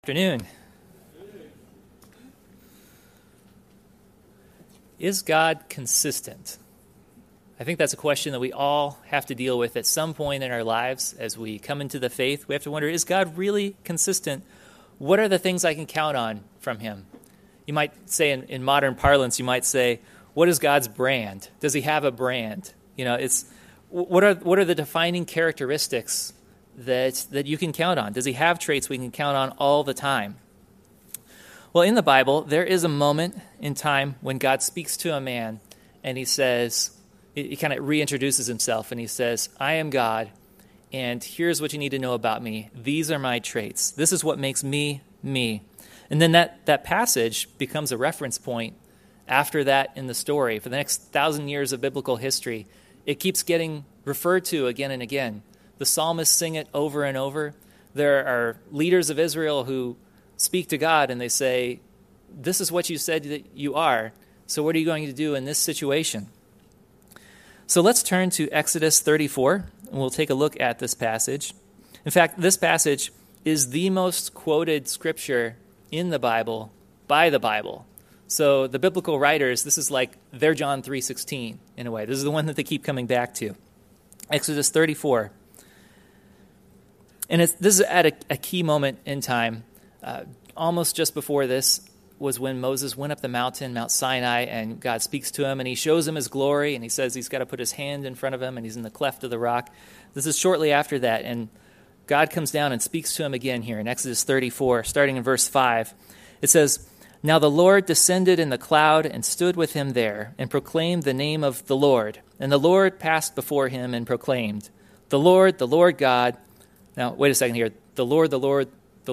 Afternoon. Is God consistent? I think that's a question that we all have to deal with at some point in our lives as we come into the faith. We have to wonder, is God really consistent? What are the things I can count on from him? You might say in modern parlance, you might say, what is God's brand? Does he have a brand? What are the defining characteristics that you can count on? Does he have traits we can count on all the time? Well, in the Bible, there is a moment in time when God speaks to a man and he says, he kind of reintroduces himself and he says, I am God, and here's what you need to know about me. These are my traits. This is what makes me, me. And then that passage becomes a reference point after that in the story. For the next 1,000 years of biblical history, it keeps getting referred to again and again. The psalmists sing it over and over. There are leaders of Israel who speak to God and they say, this is what you said that you are, so what are you going to do in this situation? So let's turn to Exodus 34, and we'll take a look at this passage. In fact, this passage is the most quoted scripture in the Bible by the Bible. So the biblical writers, this is like their John 3:16 in a way. This is the one that they keep coming back to. Exodus 34. And this is at a key moment in time. Almost just before this was when Moses went up the mountain, Mount Sinai, and God speaks to him, and he shows him his glory, and he says he's got to put his hand in front of him, and he's in the cleft of the rock. This is shortly after that, and God comes down and speaks to him again here in Exodus 34, starting in verse 5. It says, Now the Lord descended in the cloud and stood with him there, and proclaimed the name of the Lord. And the Lord passed before him and proclaimed, the Lord God. Now, wait a second here. The Lord, Lord.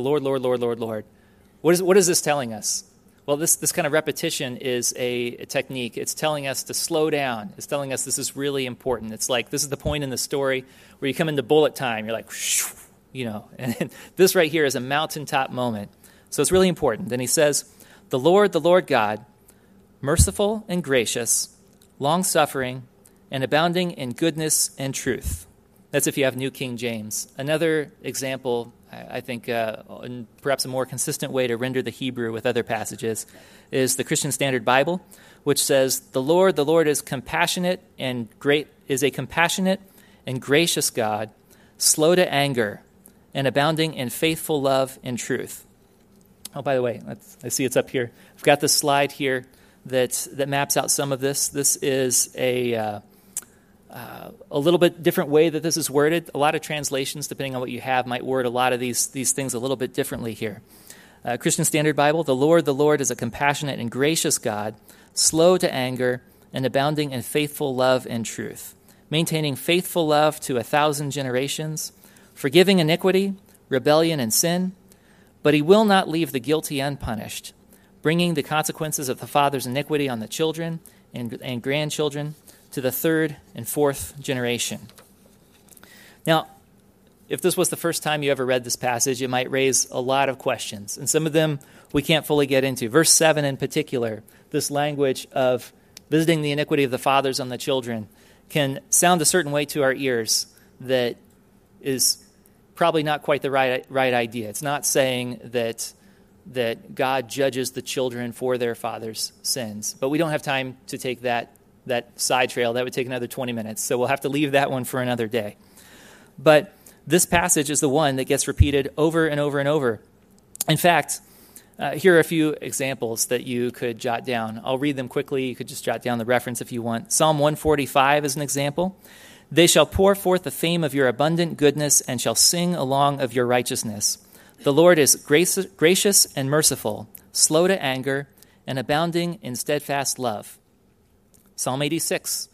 What is this telling us? Well, this kind of repetition is a technique. It's telling us to slow down. It's telling us this is really important. It's like this is the point in the story where you come into bullet time. You're like, and this right here is a mountaintop moment. So it's really important. Then he says, the Lord God, merciful and gracious, long-suffering, and abounding in goodness and truth. That's if you have New King James. Another example, I think, and perhaps a more consistent way to render the Hebrew with other passages, is the Christian Standard Bible, which says, the Lord is compassionate and is a compassionate and gracious God, slow to anger, and abounding in faithful love and truth. Oh, by the way, I see it's up here. I've got this slide here that maps out some of this. This is a little bit different way that this is worded. A lot of translations, depending on what you have, might word a lot of these things a little bit differently here. Christian Standard Bible, the Lord is a compassionate and gracious God, slow to anger, and abounding in faithful love and truth, maintaining faithful love to 1,000 generations, forgiving iniquity, rebellion, and sin, but he will not leave the guilty unpunished, bringing the consequences of the father's iniquity on the children and grandchildren to the 3rd and 4th generation. Now, if this was the first time you ever read this passage, it might raise a lot of questions, and some of them we can't fully get into. Verse 7 in particular, this language of visiting the iniquity of the fathers on the children can sound a certain way to our ears that is probably not quite the right idea. It's not saying that God judges the children for their father's sins, but we don't have time to take that side trail. That would take another 20 minutes, so we'll have to leave that one for another day. But this passage is the one that gets repeated over and over and over. In fact, here are a few examples that you could jot down. I'll read them quickly. You could just jot down the reference if you want. Psalm 145 is an example. They shall pour forth the fame of your abundant goodness and shall sing along of your righteousness. The Lord is gracious and merciful, slow to anger, and abounding in steadfast love. Psalm 86,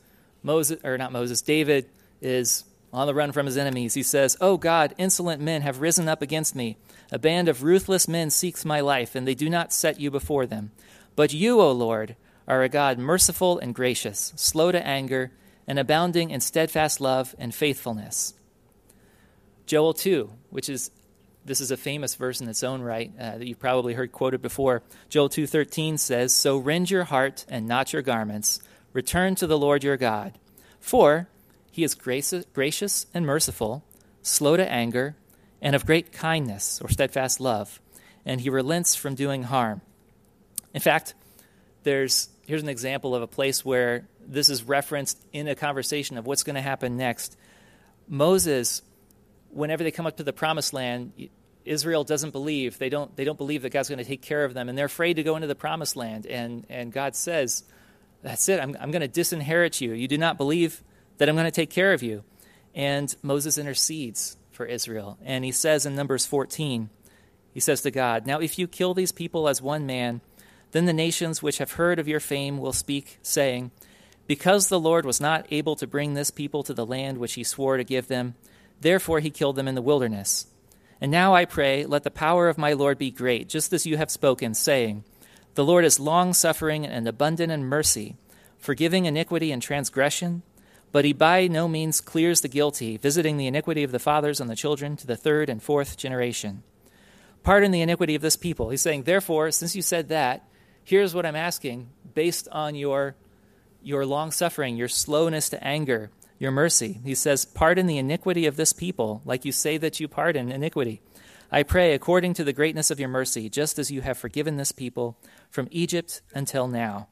David is on the run from his enemies. He says, O God, insolent men have risen up against me. A band of ruthless men seeks my life, and they do not set you before them. But you, O Lord, are a God merciful and gracious, slow to anger, and abounding in steadfast love and faithfulness. Joel 2, this is a famous verse in its own right that you've probably heard quoted before. Joel 2:13 says, So rend your heart and not your garments. Return to the Lord your God. For he is gracious and merciful, slow to anger, and of great kindness or steadfast love, and he relents from doing harm. In fact, here's an example of a place where this is referenced in a conversation of what's going to happen next. Moses, whenever they come up to the promised land, Israel doesn't believe. They don't believe that God's going to take care of them, and they're afraid to go into the promised land. And God says, that's it, I'm going to disinherit you. You do not believe that I'm going to take care of you. And Moses intercedes for Israel. And he says in Numbers 14, he says to God, now if you kill these people as one man, then the nations which have heard of your fame will speak, saying, because the Lord was not able to bring this people to the land which he swore to give them, therefore he killed them in the wilderness. And now I pray, let the power of my Lord be great, just as you have spoken, saying, the Lord is long-suffering and abundant in mercy, forgiving iniquity and transgression, but he by no means clears the guilty, visiting the iniquity of the fathers on the children to the third and fourth generation. Pardon the iniquity of this people. He's saying, therefore, since you said that, here's what I'm asking, based on your long-suffering, your slowness to anger, your mercy. He says, pardon the iniquity of this people, like you say that you pardon iniquity. I pray according to the greatness of your mercy, just as you have forgiven this people from Egypt until now.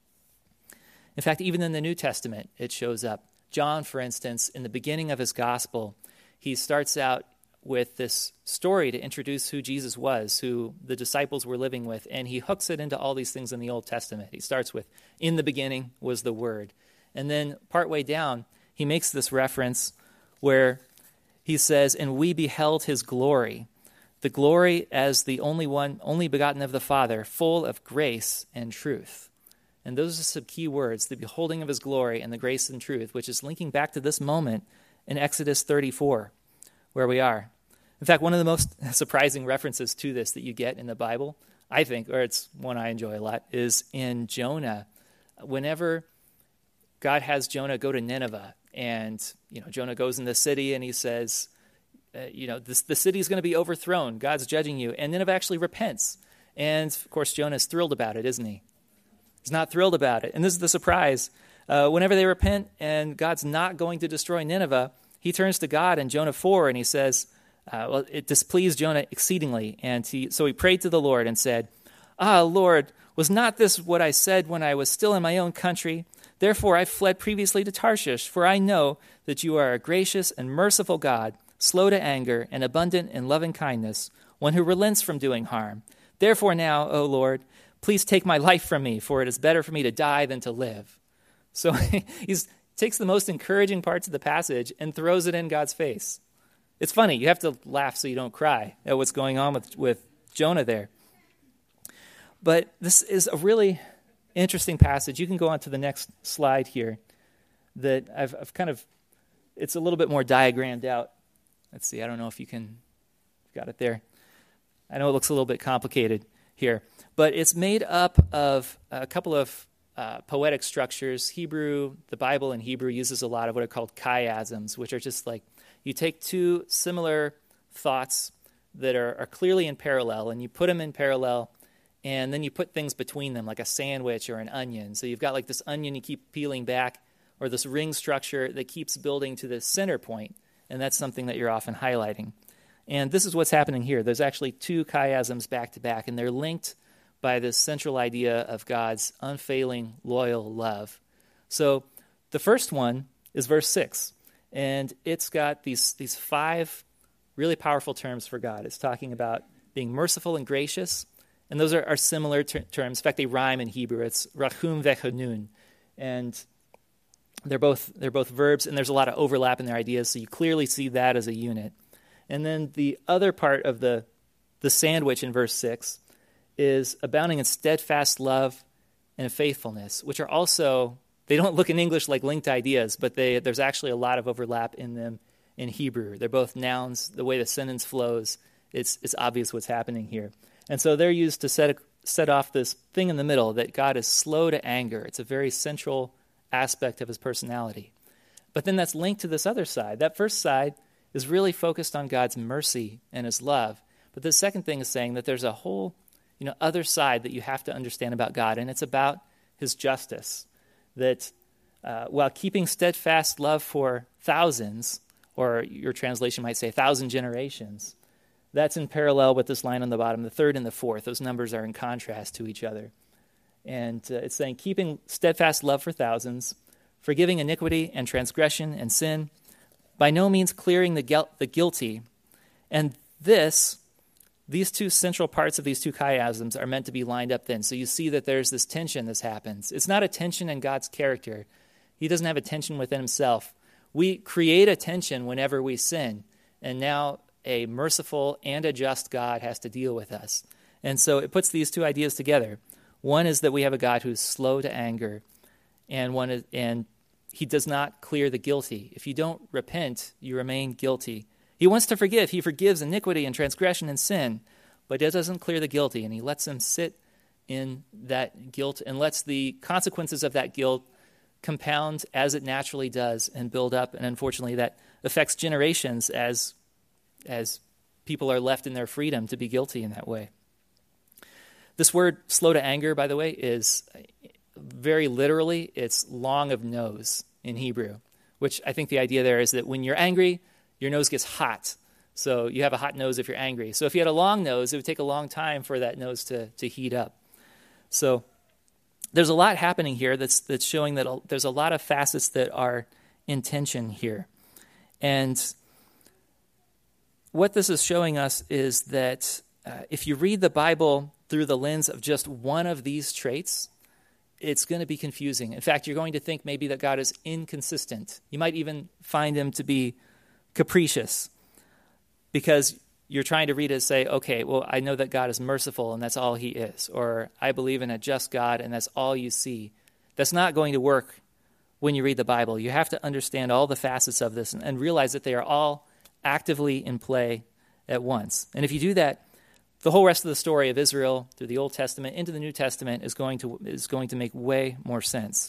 In fact, even in the New Testament, it shows up. John, for instance, in the beginning of his gospel, he starts out with this story to introduce who Jesus was, who the disciples were living with, and he hooks it into all these things in the Old Testament. He starts with, in the beginning was the Word. And then partway down, he makes this reference where he says, and we beheld his glory, the glory as the only begotten of the Father, full of grace and truth. And those are some key words, the beholding of his glory and the grace and truth, which is linking back to this moment in Exodus 34, where we are. In fact, one of the most surprising references to this that you get in the Bible, I think, or it's one I enjoy a lot, is in Jonah. Whenever God has Jonah go to Nineveh, and Jonah goes in the city and he says, the city is going to be overthrown. God's judging you. And Nineveh actually repents. And, of course, Jonah is thrilled about it, isn't he? He's not thrilled about it. And this is the surprise. Whenever they repent and God's not going to destroy Nineveh, he turns to God in Jonah 4 and he says, it displeased Jonah exceedingly. And so he prayed to the Lord and said, Lord, was not this what I said when I was still in my own country? Therefore I fled previously to Tarshish, for I know that you are a gracious and merciful God, slow to anger and abundant in loving kindness, one who relents from doing harm. Therefore now, O Lord, please take my life from me, for it is better for me to die than to live. So he takes the most encouraging parts of the passage and throws it in God's face. It's funny. You have to laugh so you don't cry at what's going on with Jonah there. But this is a really interesting passage. You can go on to the next slide here that I've kind of, it's a little bit more diagrammed out. Let's see. I don't know if you got it there. I know it looks a little bit complicated here, but it's made up of a couple of poetic structures. The Bible in Hebrew uses a lot of what are called chiasms, which are just like you take two similar thoughts that are clearly in parallel, and you put them in parallel, and then you put things between them, like a sandwich or an onion. So you've got like this onion you keep peeling back, or this ring structure that keeps building to the center point, and that's something that you're often highlighting. And this is what's happening here. There's actually two chiasms back to back, and they're linked by this central idea of God's unfailing, loyal love. So the first one is verse 6, and it's got these five really powerful terms for God. It's talking about being merciful and gracious, and those are similar terms. In fact, they rhyme in Hebrew. It's rachum vechanun, and they're both verbs, and there's a lot of overlap in their ideas, so you clearly see that as a unit. And then the other part of the sandwich in verse 6 is abounding in steadfast love and faithfulness, which are also, they don't look in English like linked ideas, but there's actually a lot of overlap in them in Hebrew. They're both nouns. The way the sentence flows, it's obvious what's happening here. And so they're used to set off this thing in the middle, that God is slow to anger. It's a very central aspect of his personality. But then that's linked to this other side. That first side is really focused on God's mercy and his love. But the second thing is saying that there's a whole other side that you have to understand about God, and it's about his justice. That while keeping steadfast love for thousands, or your translation might say 1,000 generations, That's in parallel with this line on the bottom, the third and the fourth. Those numbers are in contrast to each other. And it's saying, keeping steadfast love for thousands, forgiving iniquity and transgression and sin, by no means clearing the guilty. And these two central parts of these two chiasms are meant to be lined up then. So you see that there's this tension that happens. It's not a tension in God's character. He doesn't have a tension within himself. We create a tension whenever we sin. And now a merciful and a just God has to deal with us. And so it puts these two ideas together. One is that we have a God who's slow to anger, and he does not clear the guilty. If you don't repent, you remain guilty. He wants to forgive. He forgives iniquity and transgression and sin, but it doesn't clear the guilty, and he lets them sit in that guilt and lets the consequences of that guilt compound as it naturally does and build up. And unfortunately, that affects generations as people are left in their freedom to be guilty in that way. This word slow to anger, by the way, is very literally, it's long of nose in Hebrew, which I think the idea there is that when you're angry, your nose gets hot. So you have a hot nose if you're angry. So if you had a long nose, it would take a long time for that nose to heat up. So there's a lot happening here that's showing that there's a lot of facets that are in tension here. And what this is showing us is that if you read the Bible through the lens of just one of these traits, it's going to be confusing. In fact, you're going to think maybe that God is inconsistent. You might even find him to be capricious because you're trying to read it and say, okay, well, I know that God is merciful and that's all he is. Or I believe in a just God and that's all you see. That's not going to work when you read the Bible. You have to understand all the facets of this and realize that they are all actively in play at once. And if you do that, the whole rest of the story of Israel through the Old Testament into the New Testament is going to make way more sense.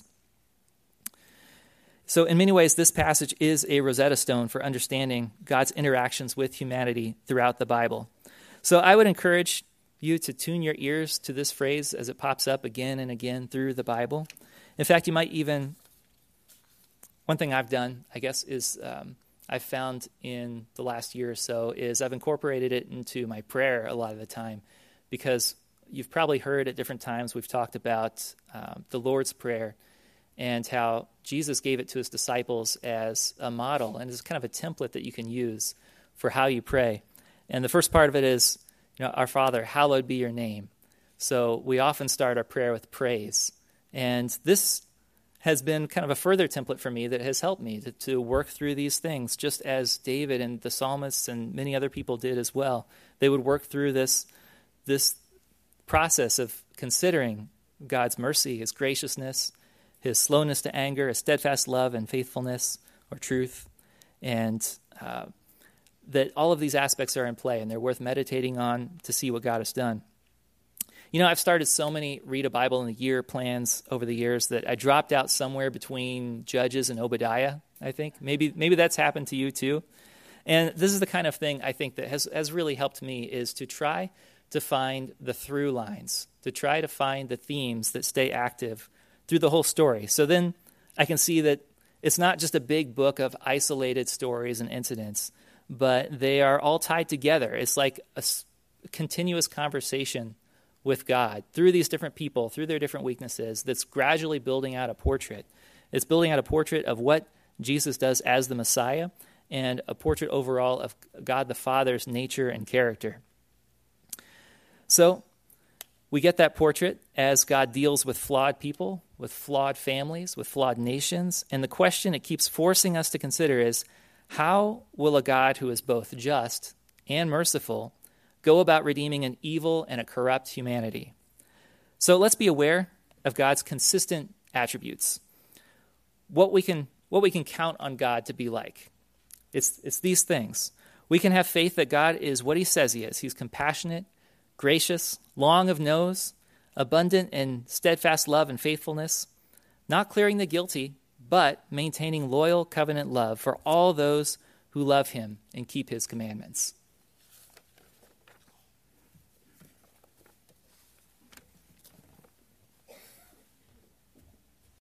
So in many ways, this passage is a Rosetta Stone for understanding God's interactions with humanity throughout the Bible. So I would encourage you to tune your ears to this phrase as it pops up again and again through the Bible. In fact, you might even, one thing I've done, I guess, is I've found in the last year or so is I've incorporated it into my prayer a lot of the time, because you've probably heard at different times we've talked about the Lord's Prayer and how Jesus gave it to his disciples as a model and as kind of a template that you can use for how you pray. And the first part of it is, our Father, hallowed be your name. So we often start our prayer with praise. And this has been kind of a further template for me that has helped me to work through these things, just as David and the psalmists and many other people did as well. They would work through this process of considering God's mercy, his graciousness, his slowness to anger, his steadfast love and faithfulness or truth, and that all of these aspects are in play, and they're worth meditating on to see what God has done. I've started so many Read a Bible in a Year plans over the years that I dropped out somewhere between Judges and Obadiah, I think. Maybe that's happened to you too. And this is the kind of thing I think that has really helped me, is to try to find the through lines, to try to find the themes that stay active through the whole story. So then I can see that it's not just a big book of isolated stories and incidents, but they are all tied together. It's like a continuous conversation with God through these different people, through their different weaknesses, that's gradually building out a portrait. It's building out a portrait of what Jesus does as the Messiah and a portrait overall of God the Father's nature and character. So we get that portrait as God deals with flawed people, with flawed families, with flawed nations. And the question it keeps forcing us to consider is, how will a God who is both just and merciful go about redeeming an evil and a corrupt humanity? So let's be aware of God's consistent attributes. What we can count on God to be like. It's these things. We can have faith that God is what he says he is. He's compassionate, gracious, long of nose, abundant in steadfast love and faithfulness, not clearing the guilty, but maintaining loyal covenant love for all those who love him and keep his commandments.